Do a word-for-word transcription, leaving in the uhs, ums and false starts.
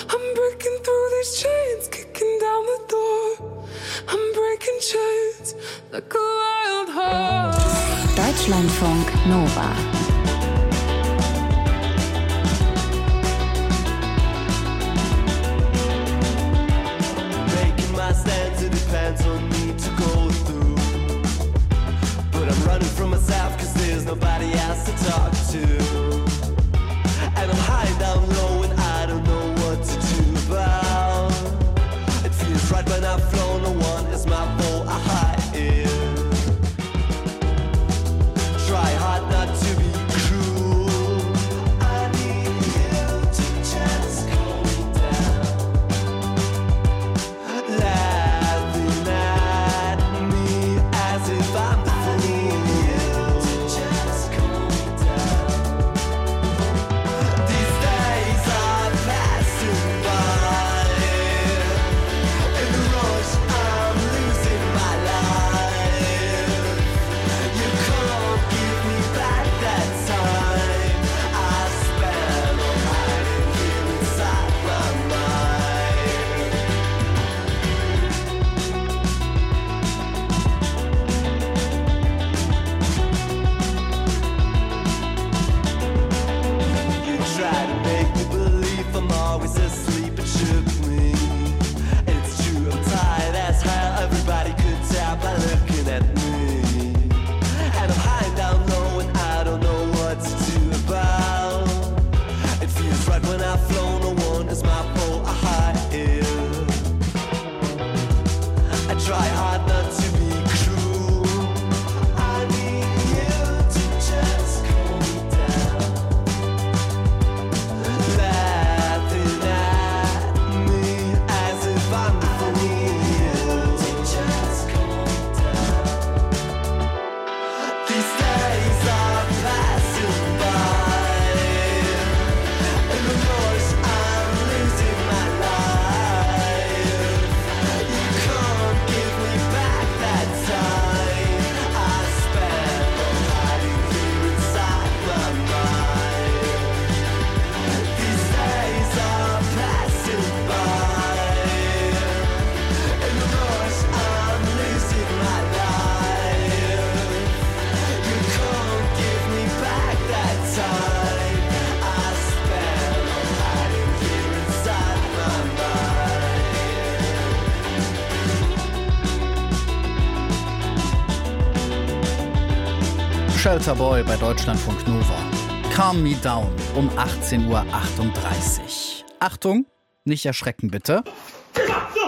I'm breaking through these chains, kicking down the door. I'm breaking chains like a wild horse. Deutschlandfunk Nova. Making my stance, it depends on me to go through. But I'm running from myself, cause there's nobody else to talk to. And I'm high down low and I don't know what to do about. It feels right when I've flown, no one is my foe, I hide in. Try hard not to be cruel. I need you to just calm me down. Laughing at me as if I'm the fool. I need you to just calm me down. These days are passing by. In the rush I'm losing my life. You can't give me back that time I spent on hiding here inside my mind. You try to make me believe I'm always asleep, it shook me. It's true, I'm tired as hell, everybody could tell by looking at me. And I'm high down low and I don't know what to do about. It feels right when I've flown, no one is my fault, I hide it. I try hard not to be cruel. I need you to just calm me down. Laughing at me as if I'm the fool. I need you to just calm me down. These days are passing by. In the rush I'm losing my life. You can't give me back that time I spent on hiding here inside my mind. These days are passing by. In the rush I'm losing my life. You can't give me back that time I spent on hiding here inside my mind. Shelter Boy bei Deutschlandfunk Nova. Calm Me Down um achtzehn Uhr achtunddreißig. Achtung, nicht erschrecken bitte.